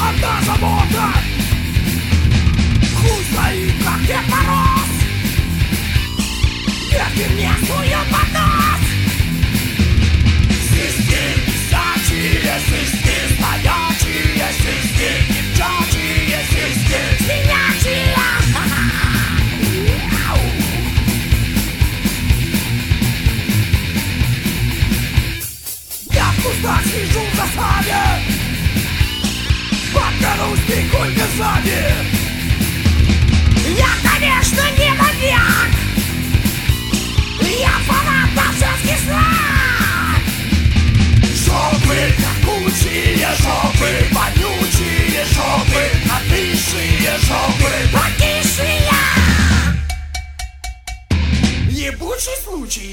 одна забота. Хуй стоит, как Дед Мороз. Ветки мне суют под нос. Сиськи висячие, сиськи стоячие, сиськи девчачьи, сиськи свинячие. Я в кустах сижу в засаде, подгонусь тихонько сзади. Я, конечно, не маньяк, я фанат нацистских слаг. Жопы какучие, жопы вонючие, жопы отвисшие, жопы прокисшие. Ебучий случай.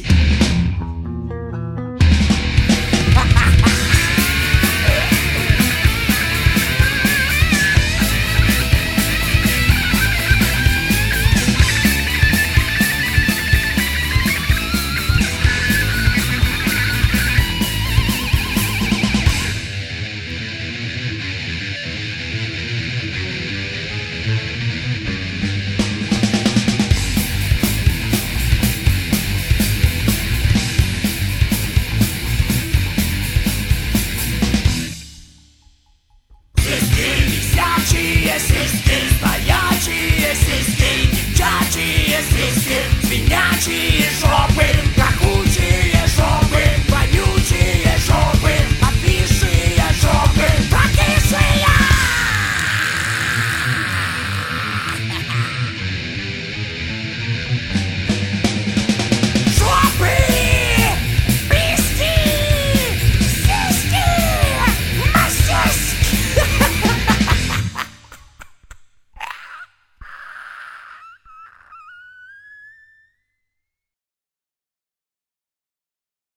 Сиськи стоячие, сиськи девчачьи, сиськи свинячьи, жопы